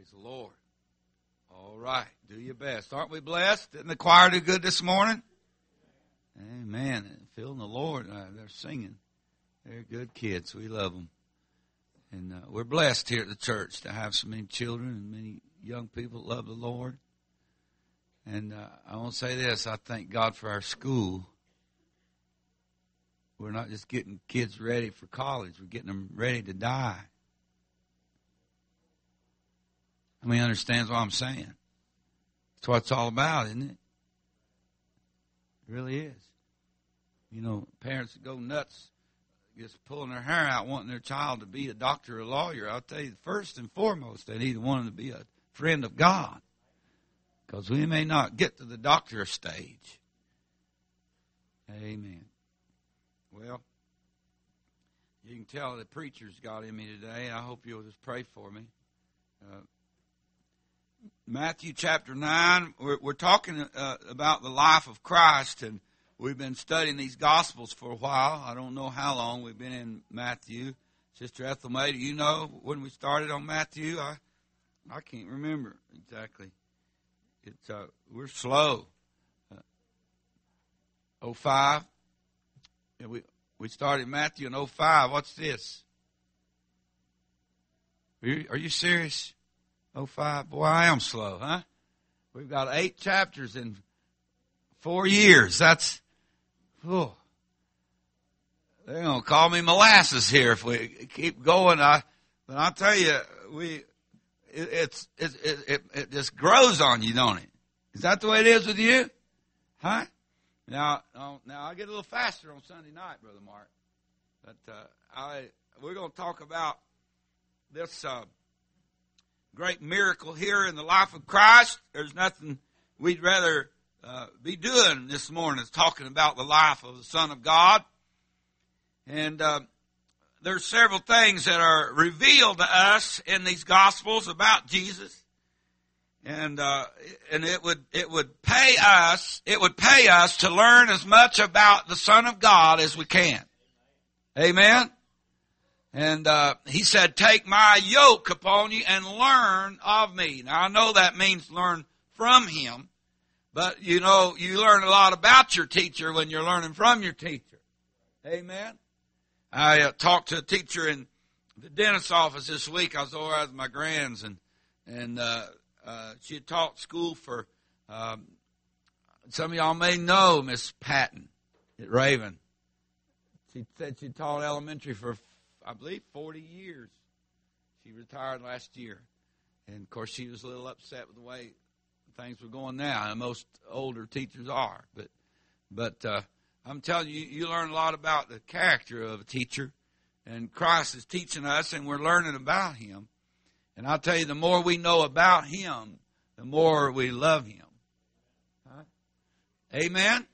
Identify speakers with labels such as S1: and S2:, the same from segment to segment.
S1: Praise the Lord. All right. Do your best. Aren't we blessed? Didn't the choir do good this morning? Amen. Feeling the Lord. They're singing. They're good kids. We love them. And we're blessed here at the church to have so many children and many young people that love the Lord. And I want to say this. I thank God for our school. We're not just getting kids ready for college. We're getting them ready to die. I mean, understands what I'm saying. That's what it's all about, isn't it? It really is. You know, parents go nuts just pulling their hair out wanting their child to be a doctor or a lawyer. I'll tell you, first and foremost, they need one to be a friend of God. Because we may not get to the doctor stage. Amen. Well, you can tell the preacher's got in me today. I hope you'll just pray for me. Matthew chapter 9, we're talking about the life of Christ, and we've been studying these Gospels for a while. I don't know how long we've been in Matthew. Sister Ethel May, do you know when we started on Matthew? I can't remember exactly. It's we're slow. 05. Yeah, we started Matthew in 05. What's this? Are you serious? 05. Boy, I am slow, huh? We've got 8 chapters in 4 years. That's, they're going to call me molasses here if we keep going. But I'll tell you, it just grows on you, don't it? Is that the way it is with you? Huh? Now I get a little faster on Sunday night, Brother Mark. But we're going to talk about this great miracle here in the life of Christ. There's nothing we'd rather be doing this morning is talking about the life of the Son of God. And there's several things that are revealed to us in these Gospels about Jesus. And it would pay us to learn as much about the Son of God as we can. Amen. And he said, "Take my yoke upon you and learn of me." Now I know that means learn from him, but you know you learn a lot about your teacher when you're learning from your teacher. Amen. I talked to a teacher in the dentist's office this week. I was over with my grands, and she had taught school for, some of y'all may know Miss Patton at Raven. She said she taught elementary for, I believe, 40 years. She retired last year. And, of course, she was a little upset with the way things were going now, and most older teachers are. But I'm telling you, you learn a lot about the character of a teacher, and Christ is teaching us, and we're learning about him. And I'll tell you, the more we know about him, the more we love him. Huh? Amen?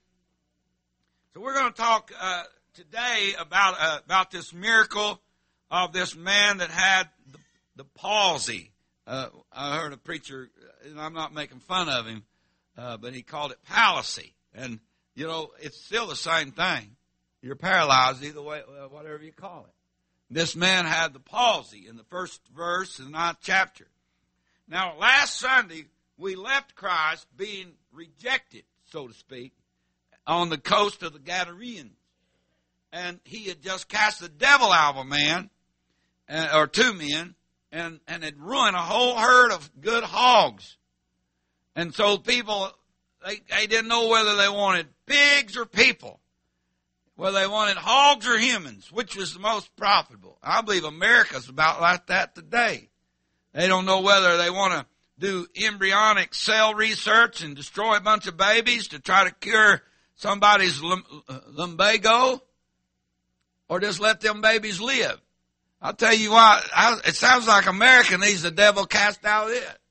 S1: So we're going to talk today about this miracle of this man that had the palsy. I heard a preacher, and I'm not making fun of him, but he called it palsy. And, you know, it's still the same thing. You're paralyzed either way, whatever you call it. This man had the palsy in the first verse in the 9th chapter. Now, last Sunday, we left Christ being rejected, so to speak, on the coast of the Gadarenes. And he had just cast the devil out of a man, or 2 men, and had ruined a whole herd of good hogs. And so people, they didn't know whether they wanted pigs or people, whether they wanted hogs or humans, which was the most profitable. I believe America's about like that today. They don't know whether they want to do embryonic cell research and destroy a bunch of babies to try to cure somebody's lumbago, or just let them babies live. I'll tell you what, it sounds like America needs the devil cast out of it.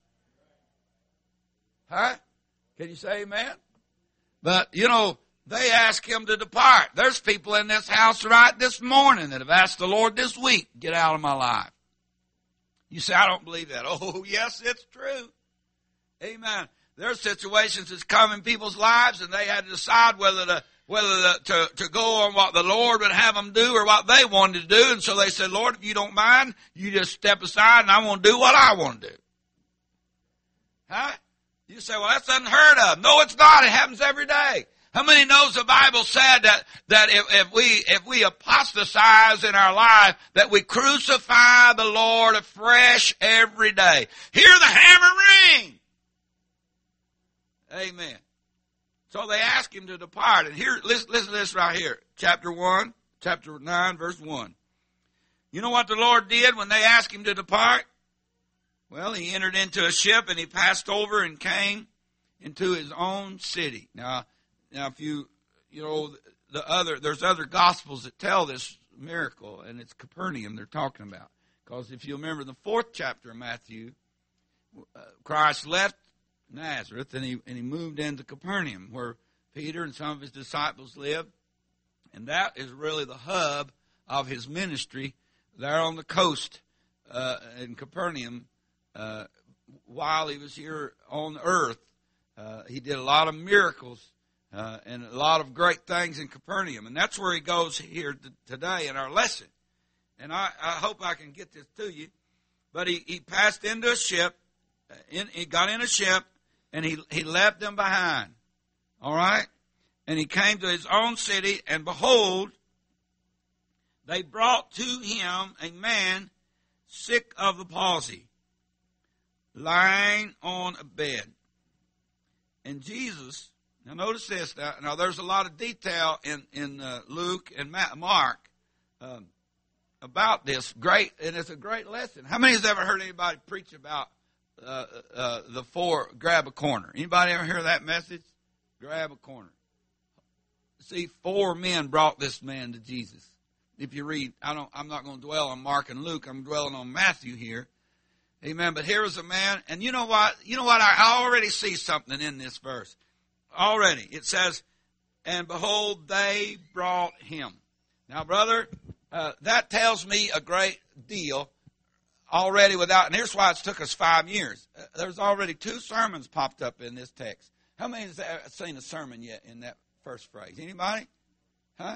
S1: Huh? Can you say amen? But, you know, they ask him to depart. There's people in this house right this morning that have asked the Lord this week, get out of my life. You say, I don't believe that. Oh, yes, it's true. Amen. There are situations that's come in people's lives, and they had to decide whether to go on what the Lord would have them do or what they wanted to do. And so they said, Lord, if you don't mind, you just step aside, and I want to do what I want to do. Huh? You say, well, that's unheard of. No, it's not. It happens every day. How many knows the Bible said that if we apostatize in our life, that we crucify the Lord afresh every day? Hear the hammer ring. Amen. So they asked him to depart. And here, listen to this right here. Chapter 9, verse 1. You know what the Lord did when they asked him to depart? Well, he entered into a ship and he passed over and came into his own city. Now if you know, there's other gospels that tell this miracle, and it's Capernaum they're talking about. Because if you remember the 4th chapter of Matthew, Christ left Nazareth and he moved into Capernaum, where Peter and some of his disciples lived. And that is really the hub of his ministry there on the coast in Capernaum. While he was here on earth, he did a lot of miracles and a lot of great things in Capernaum. And that's where he goes here today in our lesson. And I hope I can get this to you. But he passed into a ship, he got in a ship, and he left them behind. All right? And he came to his own city, and behold, they brought to him a man sick of the palsy, lying on a bed. And Jesus, now notice this. Now there's a lot of detail in Luke and Mark about this great, and it's a great lesson. How many has ever heard anybody preach about the 4 grab a corner? Anybody ever hear that message? Grab a corner. See, 4 men brought this man to Jesus. If you read, I'm not going to dwell on Mark and Luke. I'm dwelling on Matthew here. Amen. But here was a man, and you know what? I already see something in this verse. Already. It says, and behold, they brought him. Now, brother, that tells me a great deal already and here's why it's took us 5 years. There's already 2 sermons popped up in this text. How many has seen a sermon yet in that first phrase? Anybody? Huh?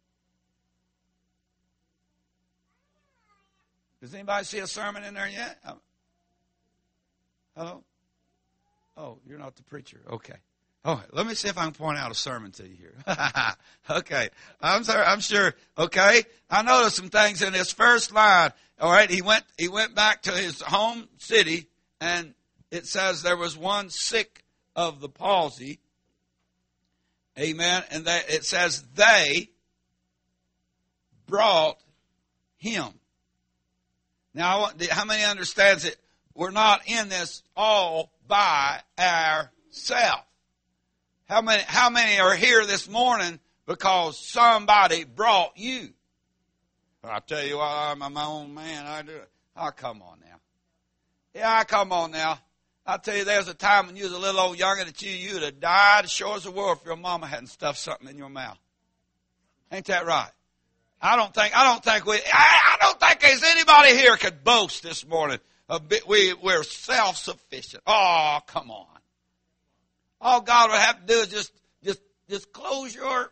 S1: Does anybody see a sermon in there yet? Hello? Oh, you're not the preacher. Okay. Oh, let me see if I can point out a sermon to you here. Okay. I'm sure. Okay. I noticed some things in this first line. All right. He went back to his home city, and it says there was one sick of the palsy. Amen. And it says they brought him. Now, how many understands it? We're not in this all by ourselves. How many are here this morning because somebody brought you? I tell you what, I'm my own man. I do it. Oh, come on now. Yeah, come on now. I tell you, there's a time when you was a little old younger that you'd have died as sure as the world if your mama hadn't stuffed something in your mouth. Ain't that right? I don't think there's anybody here could boast this morning. We're self-sufficient. Oh, come on. All God would have to do is just close your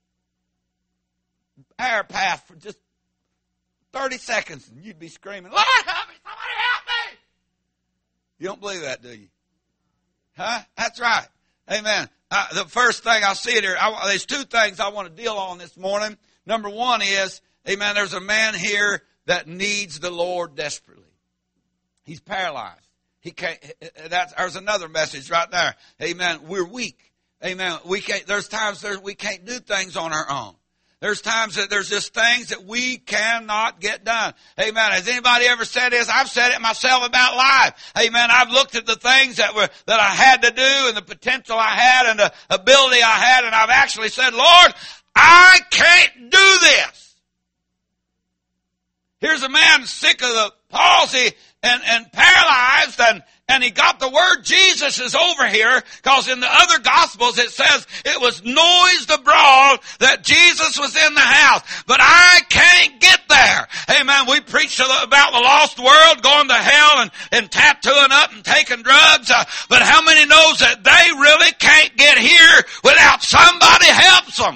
S1: air path for just 30 seconds and you'd be screaming, Lord, help me, somebody help me. You don't believe that, do you? Huh? That's right. Amen. The first thing I see here, there's 2 things I want to deal on this morning. Number 1 is, amen, there's a man here that needs the Lord desperately. He's paralyzed. He can't. There's another message right there. Amen. We're weak. Amen. There's times we can't do things on our own. There's times that there's just things that we cannot get done. Amen. Has anybody ever said this? I've said it myself about life. Amen. I've looked at the things that I had to do and the potential I had and the ability I had, and I've actually said, Lord, I can't do this. Here's a man sick of the palsy and paralyzed, and he got the word Jesus is over here, because in the other Gospels it says it was noised abroad that Jesus was in the house. But I can't get there. Amen. We preach about the lost world going to hell and tattooing up and taking drugs. But how many knows that they really can't get here without somebody helps them?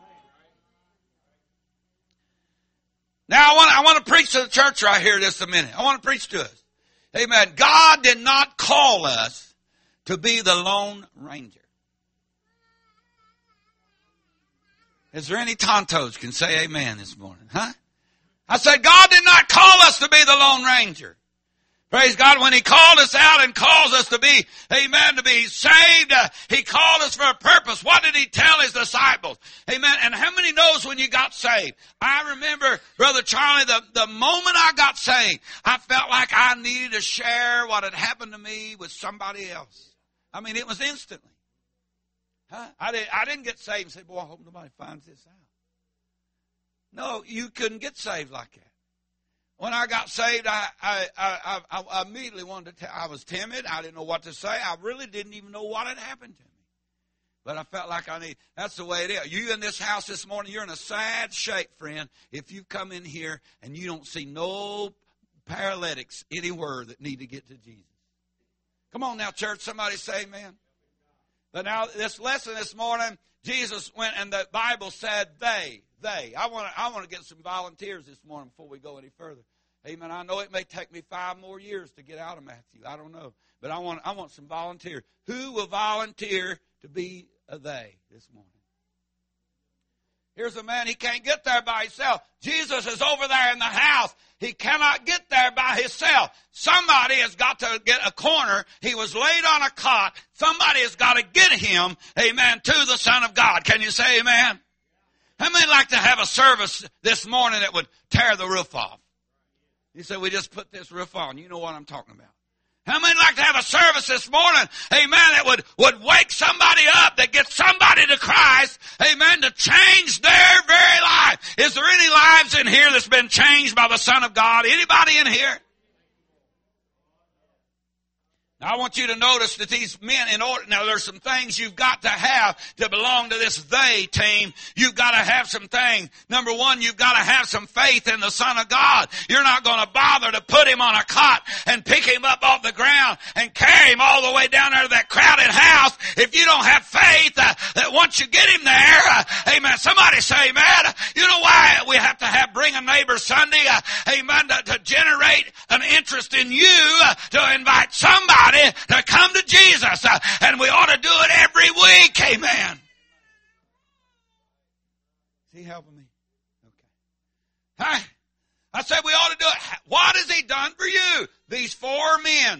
S1: Now, I want to preach to the church right here just a minute. I want to preach to us. Amen. God did not call us, to be the Lone Ranger. Is there any tontos can say amen this morning? Huh? I said, God did not call us to be the Lone Ranger. Praise God, when He called us out and calls us to be, amen, to be saved, He called us for a purpose. What did He tell His disciples? Amen. And how many knows when you got saved? I remember, Brother Charlie, the moment I got saved, I felt like I needed to share what had happened to me with somebody else. I mean, it was instantly. Huh? I didn't get saved and say, boy, I hope nobody finds this out. No, you couldn't get saved like that. When I got saved, I immediately wanted to I was timid. I didn't know what to say. I really didn't even know what had happened to me. But I felt like that's the way it is. You in this house this morning, you're in a sad shape, friend, if you come in here and you don't see no paralytics anywhere that need to get to Jesus. Come on now, church. Somebody say amen. But now, this lesson this morning, Jesus went and the Bible said they. I want to get some volunteers this morning before we go any further. Amen. I know it may take me 5 more years to get out of Matthew. I don't know. But I want some volunteers. Who will volunteer to be a they this morning? Here's a man, he can't get there by himself. Jesus is over there in the house. He cannot get there by himself. Somebody has got to get a corner. He was laid on a cot. Somebody has got to get him, amen, to the Son of God. Can you say amen? How many like to have a service this morning that would tear the roof off? You say, we just put this roof on. You know what I'm talking about. How many like to have a service this morning, amen, that would wake somebody up, that gets somebody to Christ, amen, to change their very life? Is there any lives in here that's been changed by the Son of God? Anybody in here? Now, I want you to notice that these men, now there's some things you've got to have to belong to this they team. You've got to have some things. Number one, you've got to have some faith in the Son of God. You're not going to bother to put him on a cot and pick him up off the ground and carry him all the way down there to that crowded house if you don't have faith that once you get him there, amen. Somebody say amen. You know why we have to bring a neighbor Sunday, amen, to generate an interest in you, to invite somebody to come to Jesus, and we ought to do it every week, amen. Is he helping me? Okay. I said we ought to do it. What has he done for you? These 4 men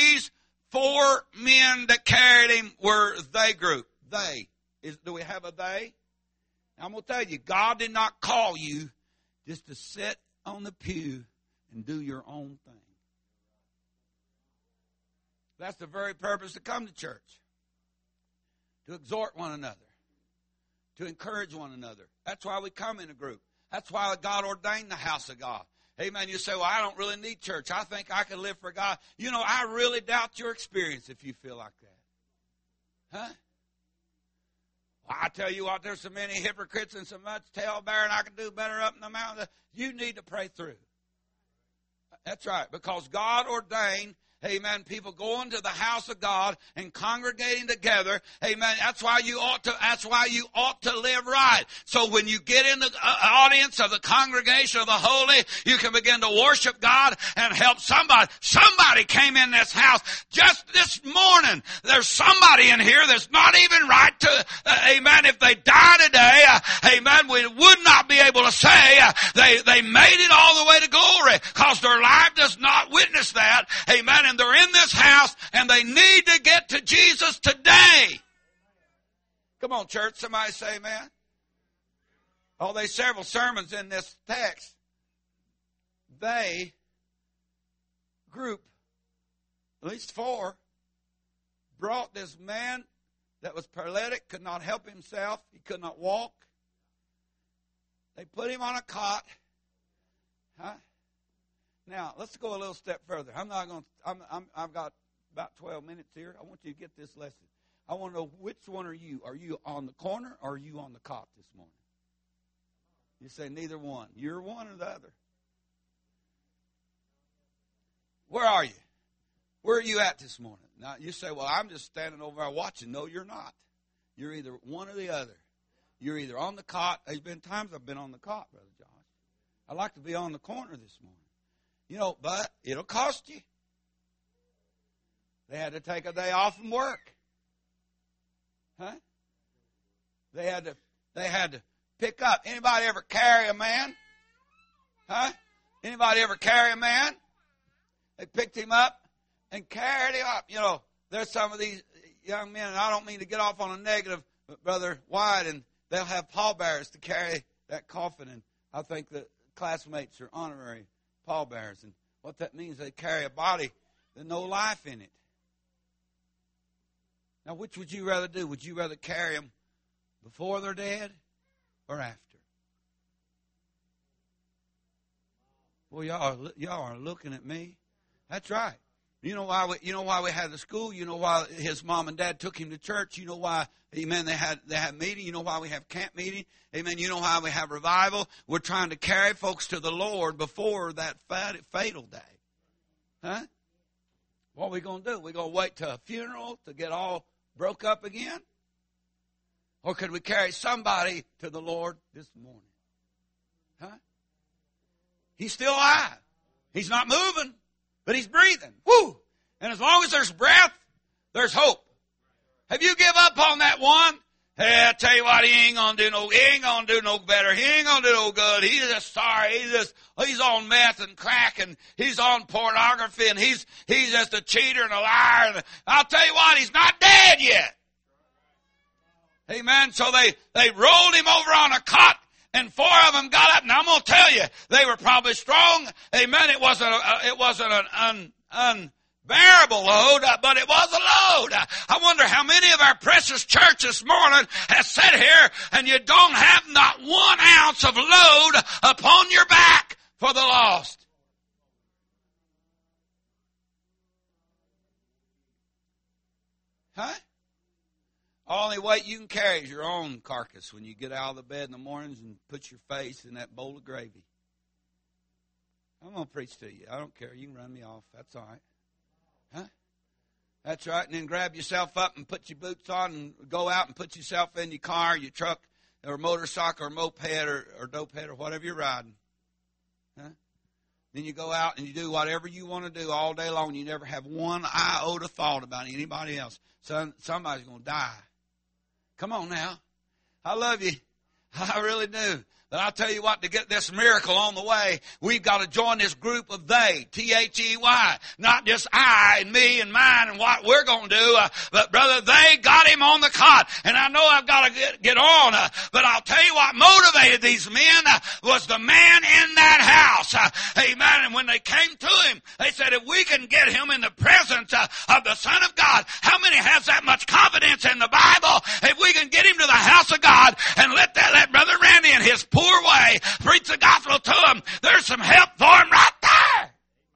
S1: that carried him were they group. They. Do we have a they? I'm going to tell you, God did not call you just to sit on the pew and do your own thing. That's the very purpose to come to church. To exhort one another. To encourage one another. That's why we come in a group. That's why God ordained the house of God. Amen. You say, well, I don't really need church. I think I can live for God. You know, I really doubt your experience if you feel like that. Huh? Well, I tell you what, there's so many hypocrites and so much talebearing I can do better up in the mountain. You need to pray through. That's right. Because God ordained, amen, people going to the house of God and congregating together. Amen. That's why you ought to live right. So when you get in the audience of the congregation of the holy, you can begin to worship God and help somebody. Somebody came in this house just this morning. There's somebody in here that's not even right to, amen, if they die today, amen, we would not be able to say they made it all the way to glory because their life does not witness that. Amen. And they're in this house and they need to get to Jesus today. Come on, church. Somebody say amen. Oh, there's several sermons in this text. They group, at least 4, brought this man that was paralytic, could not help himself. He could not walk. They put him on a cot. Huh? Now, let's go a little step further. I've got about 12 minutes here. I want you to get this lesson. I want to know, which one are you? Are you on the corner or are you on the cot this morning? You say neither one. You're one or the other. Where are you? Where are you at this morning? Now, you say, well, I'm just standing over there watching. No, you're not. You're either one or the other. You're either on the cot. There's been times I've been on the cot, Brother Josh. I'd like to be on the corner this morning. You know, but it'll cost you. They had to take a day off from work. Huh? They had to pick up. Anybody ever carry a man? Huh? Anybody ever carry a man? They picked him up and carried him up. You know, there's some of these young men, and I don't mean to get off on a negative, but Brother White, and they'll have pallbearers to carry that coffin, and I think the classmates are honorary pallbearers, and what that means, they carry a body with no life in it. Now, which would you rather do? Would you rather carry them before they're dead or after? Well, y'all are looking at me. That's right. You know why we had the school. You know why his mom and dad took him to church. You know why, amen, they had meeting. You know why we have camp meeting. Amen. You know why we have revival. We're trying to carry folks to the Lord before that fatal day. Huh? What are we going to do? We're going to wait till a funeral to get all broke up again? Or could we carry somebody to the Lord this morning? Huh? He's still alive. He's not moving, but he's breathing. Woo! And as long as there's breath, there's hope. Have you give up on that one? Hey, I tell you what, he ain't gonna do no better. He ain't gonna do no good. He's just sorry. He's on meth and crack, and he's on pornography, and he's just a cheater and a liar. And I'll tell you what, he's not dead yet. Amen. So they rolled him over on a cot, and 4 of them got up. Now I'm going to tell you, they were probably strong. Amen. It wasn't an unbearable load, but it was a load. I wonder how many of our precious church this morning has sat here and you don't have not 1 ounce of load upon your back for the lost. Huh? Only weight you can carry is your own carcass when you get out of the bed in the mornings and put your face in that bowl of gravy. I'm going to preach to you. I don't care. You can run me off. That's all right. Huh? That's right. And then grab yourself up and put your boots on and go out and put yourself in your car, your truck, or motorcycle, or moped, or dope or whatever you're riding. Huh? Then you go out and you do whatever you want to do all day long. You never have 1 iota thought about anybody else. Somebody's going to die. Come on now. I love you. I really do. But I'll tell you what, to get this miracle on the way, we've got to join this group of they, T-H-E-Y. Not just I and me and mine and what we're going to do. But brother, they got him on the cot. And I know I've got to get on. But I'll tell you what motivated these men was the man in that house. Amen. And when they came to him, they said, if we can get him in the presence of the Son of God, how many has that much confidence in the Bible? If we can get him to the house of God and let Brother Randy in his poor way preach the gospel to him, there's some help for him right there.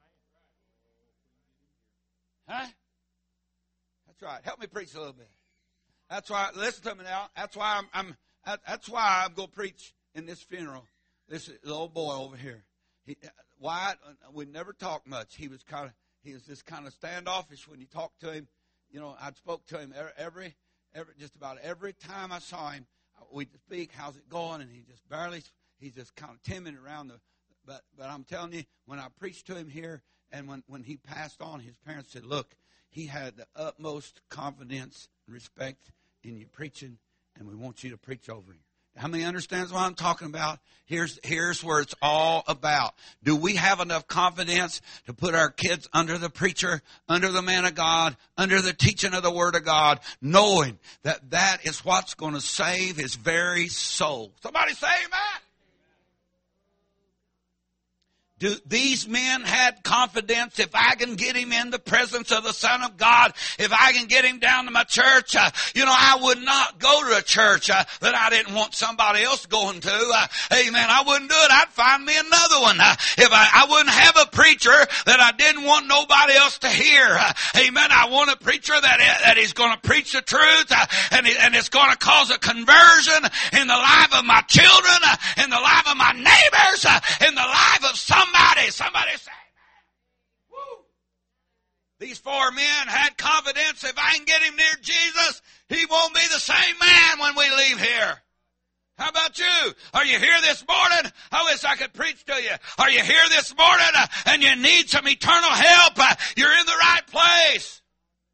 S1: Huh? That's right. Help me preach a little bit. That's why, listen to me now. That's why I'm going to preach in this funeral. This little boy over here. Wyatt, we never talked much. He was just kind of standoffish when you talked to him. You know, I spoke to him just about every time I saw him. We'd speak, how's it going? And he's just kind of timid around but I'm telling you, when I preached to him here, and when he passed on, his parents said, look, he had the utmost confidence and respect in you preaching, and we want you to preach over him. How many understands what I'm talking about? Here's where it's all about. Do we have enough confidence to put our kids under the preacher, under the man of God, under the teaching of the Word of God, knowing that is what's going to save his very soul? Somebody say amen. These men had confidence. If I can get him in the presence of the Son of God, if I can get him down to my church, I would not go to a church that I didn't want somebody else going to. Amen. I wouldn't do it. I'd find me another one. If I wouldn't have a preacher that I didn't want nobody else to hear. Amen. I want a preacher that is going to preach the truth, and it's going to cause a conversion in the life of my children, in the life of my neighbors, in the life of somebody say, woo. These 4 men had confidence. If I can get him near Jesus, he won't be the same man when we leave here. How about you? Are you here this morning? I wish I could preach to you. Are you here this morning and you need some eternal help? You're in the right place.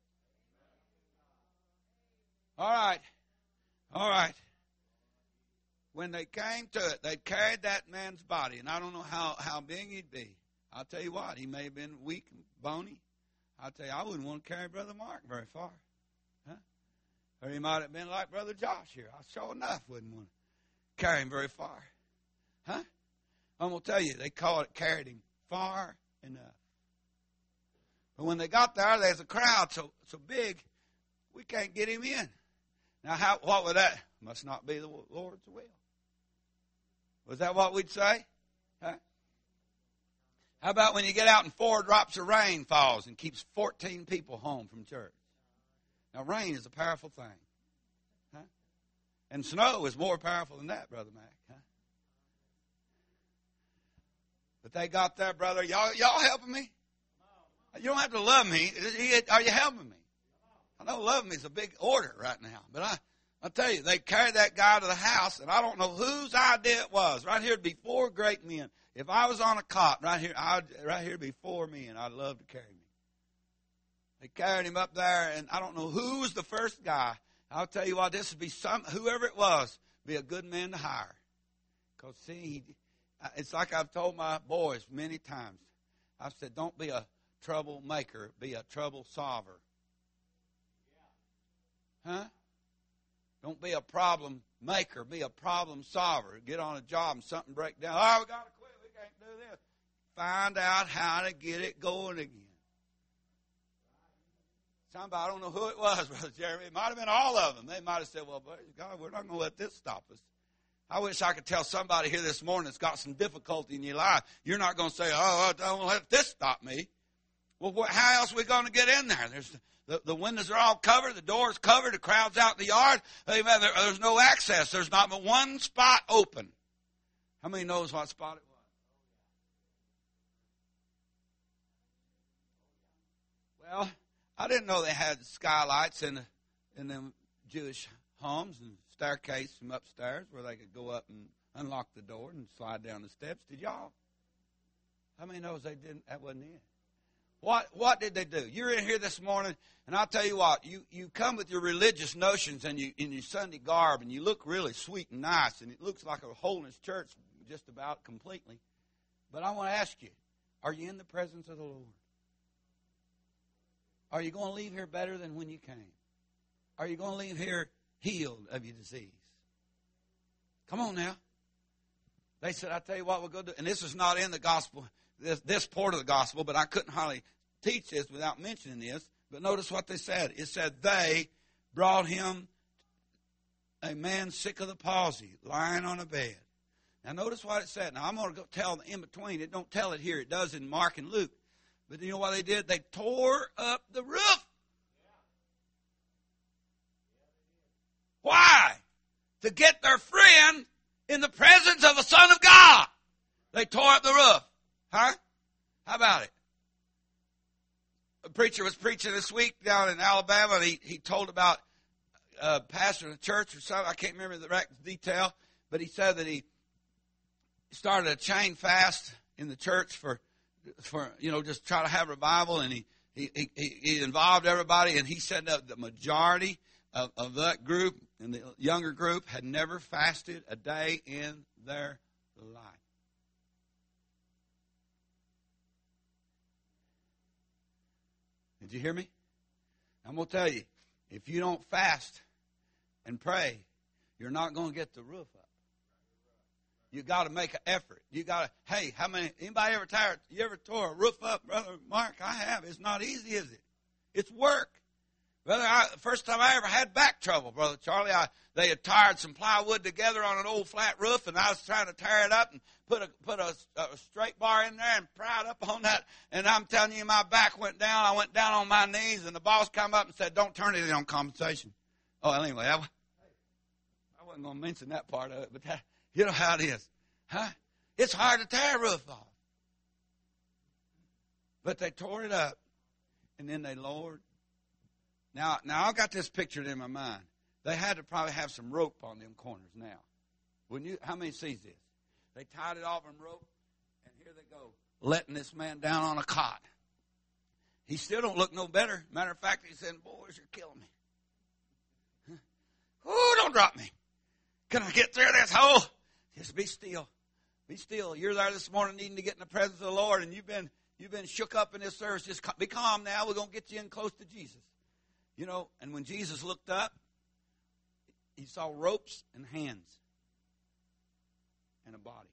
S1: All right. All right. When they came to it, they carried that man's body, and I don't know how big he'd be. I'll tell you what, he may have been weak and bony. I'll tell you, I wouldn't want to carry Brother Mark very far. Huh? Or he might have been like Brother Josh here. I sure enough wouldn't want to carry him very far. Huh? I'm going to tell you, they carried him far enough. But when they got there, there's a crowd so big, we can't get him in. Now, what would that? Must not be the Lord's will. Was that what we'd say? Huh? How about when you get out and 4 drops of rain falls and keeps 14 people home from church? Now, rain is a powerful thing. Huh? And snow is more powerful than that, Brother Mac. Huh? But they got there, brother. Y'all helping me? You don't have to love me. Are you helping me? I know loving me is a big order right now. But I'll tell you, they carried that guy to the house, and I don't know whose idea it was. Right here would be 4 great men. If I was on a cot, right here would be 4 men I'd love to carry me. They carried him up there, and I don't know who was the first guy. I'll tell you what, this would be whoever it was, be a good man to hire. Because, see, it's like I've told my boys many times. I've said, don't be a troublemaker, be a trouble solver. Huh? Don't be a problem maker, be a problem solver. Get on a job and something break down. Oh, we got to quit. We can't do this. Find out how to get it going again. Somebody, I don't know who it was, Brother Jeremy. It might have been all of them. They might have said, well, God, we're not going to let this stop us. I wish I could tell somebody here this morning that's got some difficulty in your life. You're not going to say, oh, don't let this stop me. Well, how else are we going to get in there? The windows are all covered. The door's covered. The crowd's out in the yard. Amen. There's no access. There's not but one spot open. How many knows what spot it was? Well, I didn't know they had skylights in them Jewish homes and staircase from upstairs where they could go up and unlock the door and slide down the steps. Did y'all? How many knows they didn't? That wasn't it. What did they do? You're in here this morning, and I'll tell you what, you come with your religious notions and in your Sunday garb, and you look really sweet and nice, and it looks like a holiness church just about completely. But I want to ask you, are you in the presence of the Lord? Are you going to leave here better than when you came? Are you going to leave here healed of your disease? Come on now. They said, I tell you what we'll go do. And this is not in the gospel, this part of the gospel, but I couldn't hardly teach this without mentioning this. But notice what they said. It said they brought him a man sick of the palsy, lying on a bed. Now notice what it said. Now I'm going to go tell in between. It don't tell it here. It does in Mark and Luke. But you know what they did? They tore up the roof. Why? To get their friend in the presence of the Son of God. They tore up the roof. Huh? How about it? A preacher was preaching this week down in Alabama, and he told about a pastor in a church or something. I can't remember the right detail, but he said that he started a chain fast in the church for just try to have revival, and he involved everybody, and he said that the majority of that group and the younger group had never fasted a day in their life. Did you hear me? I'm going to tell you, if you don't fast and pray, you're not going to get the roof up. You got to make an effort. You got to, hey, anybody ever tired? You ever tore a roof up, Brother Mark? I have. It's not easy, is it? It's work. Brother, first time I ever had back trouble, Brother Charlie, they had tied some plywood together on an old flat roof, and I was trying to tear it up and put a straight bar in there and pry it up on that. And I'm telling you, my back went down. I went down on my knees, and the boss come up and said, "Don't turn it in on compensation." Oh, anyway, I wasn't going to mention that part of it, but you know how it is, huh? It's hard to tear a roof off. But they tore it up, and then they lowered. Now I've got this pictured in my mind. They had to probably have some rope on them corners now. Wouldn't you? How many sees this? They tied it off in rope, and here they go, letting this man down on a cot. He still don't look no better. Matter of fact, he said, "Boys, you're killing me." Huh? Oh, don't drop me. Can I get through this hole? Just be still. Be still. You're there this morning needing to get in the presence of the Lord, and you've been shook up in this service. Just be calm now. We're going to get you in close to Jesus. You know, and when Jesus looked up, he saw ropes and hands and a body.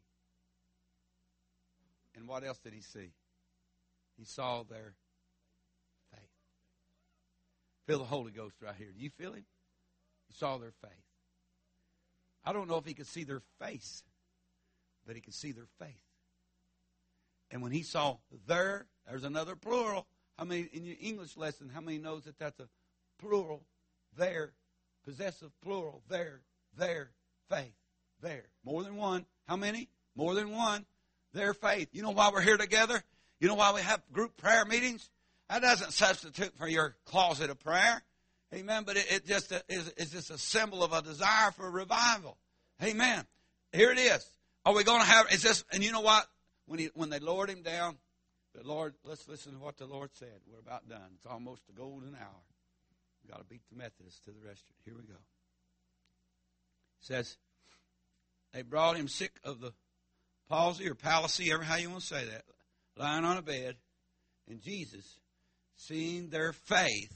S1: And what else did he see? He saw their faith. Feel the Holy Ghost right here. Do you feel him? He saw their faith. I don't know if he could see their face, but he could see their faith. And when he saw there's another plural. How many, in your English lesson, how many knows that that's a plural? Their, possessive plural, their, faith, there. More than one. How many? More than one. Their faith. You know why we're here together? You know why we have group prayer meetings? That doesn't substitute for your closet of prayer. Amen. But it's just a symbol of a desire for revival. Amen. Here it is. Are we going to have, is this, and you know what? When they lowered him down, the Lord, let's listen to what the Lord said. We're about done. It's almost the golden hour. We've got to beat the Methodists to the rescue. Here we go. It says, they brought him sick of the palsy or palsy, ever how you want to say that, lying on a bed. And Jesus, seeing their faith,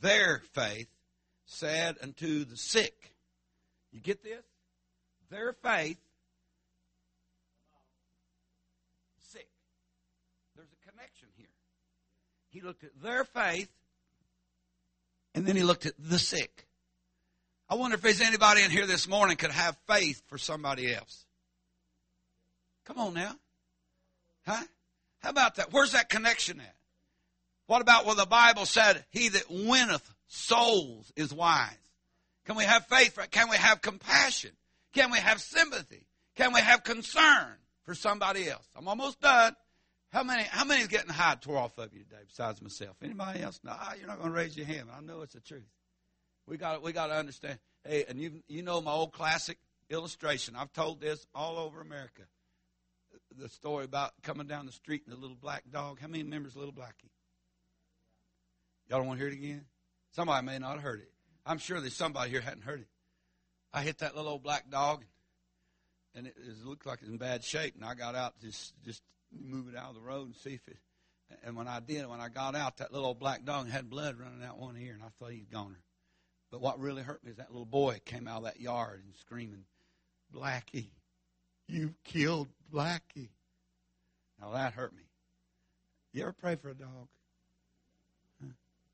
S1: said unto the sick. You get this? Their faith, sick. There's a connection here. He looked at their faith, and then he looked at the sick. I wonder if there's anybody in here this morning could have faith for somebody else. Come on now. Huh? How about that? Where's that connection at? What about what the Bible said, he that winneth souls is wise? Can we have faith? Can we have compassion? Can we have sympathy? Can we have concern for somebody else? I'm almost done. How many is getting high tore off of you today besides myself? Anybody else? No, you're not going to raise your hand. I know it's the truth. We got to understand. Hey, and you know my old classic illustration. I've told this all over America. The story about coming down the street and the little black dog. How many members of Little Blackie? Y'all don't want to hear it again? Somebody may not have heard it. I'm sure there's somebody here who hadn't heard it. I hit that little old black dog, and it looked like it was in bad shape, and I got out to just move it out of the road and see if it. And when I got out, that little old black dog had blood running out one ear, and I thought he'd gone her. But what really hurt me is that little boy came out of that yard and screaming, "Blackie, you killed Blackie." Now that hurt me. You ever pray for a dog? Huh?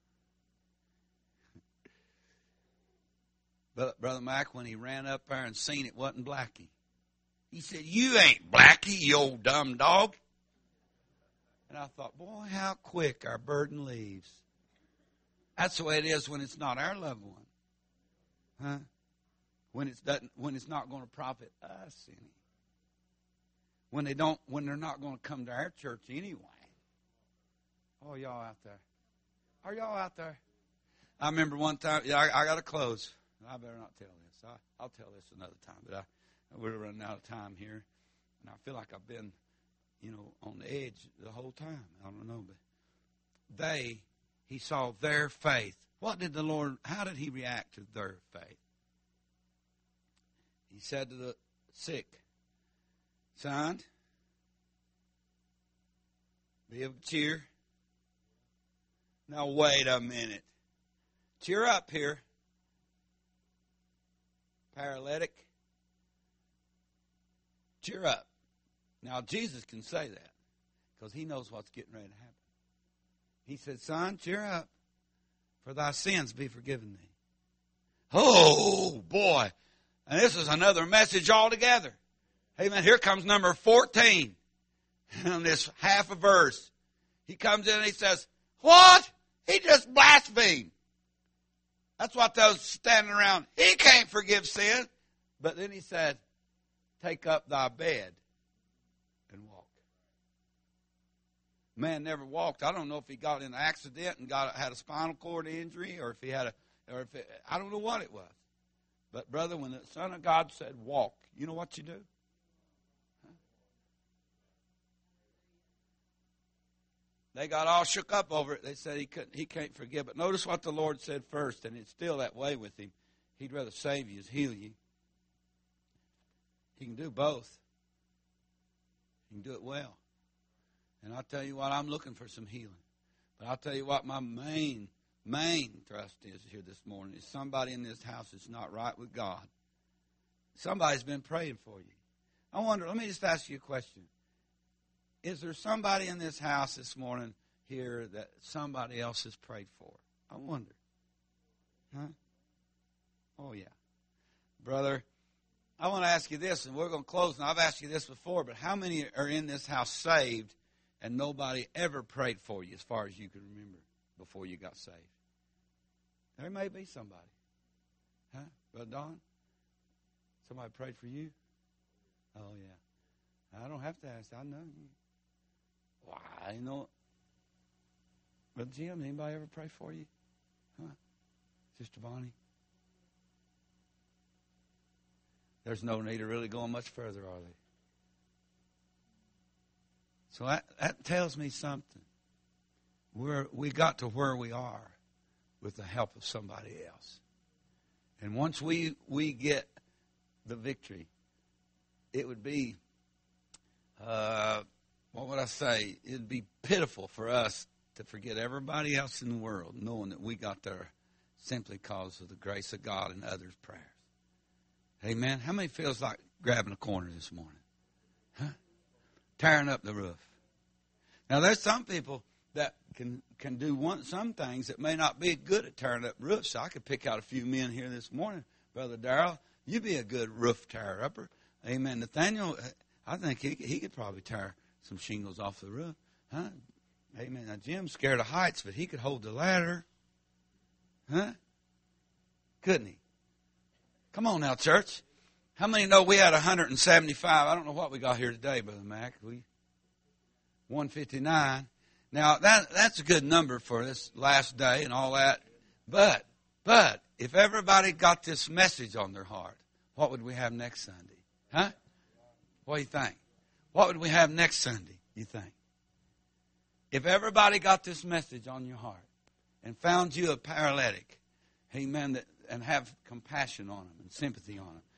S1: But Brother Mac, when he ran up there and seen it wasn't Blackie, he said, "You ain't Blackie, you old dumb dog." And I thought, boy, how quick our burden leaves. That's the way it is when it's not our loved one. Huh? When it's not going to profit us any. When they're not going to come to our church anyway. Oh, y'all out there. Are y'all out there? I remember one time, I got to close. I better not tell this. I'll tell this another time, but we're running out of time here. And I feel like I've been, on the edge the whole time. I don't know, but he saw their faith. How did he react to their faith? He said to the sick, "Son, be of cheer." Now wait a minute. Cheer up here. Paralytic. Cheer up. Now Jesus can say that because he knows what's getting ready to happen. He said, "Son, cheer up, for thy sins be forgiven thee." Oh, boy. And this is another message altogether. Amen. Here comes number 14 in this half a verse. He comes in and he says, "What? He just blasphemed." That's what those standing around. He can't forgive sin. But then he said, "Take up thy bed and walk." Man never walked. I don't know if he got in an accident and had a spinal cord injury, or if he had I don't know what it was. But brother, when the Son of God said walk, you know what you do? Huh? They got all shook up over it. They said he can't forgive. But notice what the Lord said first, and it's still that way with him. He'd rather save you as heal you. He can do both. He can do it well. And I'll tell you what, I'm looking for some healing. But I'll tell you what, my main thrust is here this morning is somebody in this house that's not right with God. Somebody's been praying for you. I wonder, let me just ask you a question. Is there somebody in this house this morning here that somebody else has prayed for? I wonder. Huh? Oh, yeah. Brother, I want to ask you this, and we're going to close, and I've asked you this before, but how many are in this house saved and nobody ever prayed for you as far as you can remember before you got saved? There may be somebody. Huh? Brother Don? Somebody prayed for you? Oh, yeah. I don't have to ask. I know you. Why? You know. Brother Jim, anybody ever pray for you? Huh? Sister Bonnie? There's no need of really going much further, are they? So that tells me something. We got to where we are with the help of somebody else. And once we get the victory, it would be, what would I say? It would be pitiful for us to forget everybody else in the world, knowing that we got there simply because of the grace of God and others' prayers. Amen. How many feels like grabbing a corner this morning? Huh? Tearing up the roof. Now, there's some people that can do some things that may not be good at tearing up roofs. So I could pick out a few men here this morning. Brother Darrell, you be a good roof tearer-upper. Amen. Nathaniel, I think he could probably tear some shingles off the roof. Huh? Amen. Now, Jim's scared of heights, but he could hold the ladder. Huh? Couldn't he? Come on now, church. How many know we had 175? I don't know what we got here today, Brother Mac. 159. Now, that's a good number for this last day and all that. But if everybody got this message on their heart, what would we have next Sunday? Huh? What do you think? What would we have next Sunday, you think? If everybody got this message on your heart and found you a paralytic, amen, and have compassion on them and sympathy on them,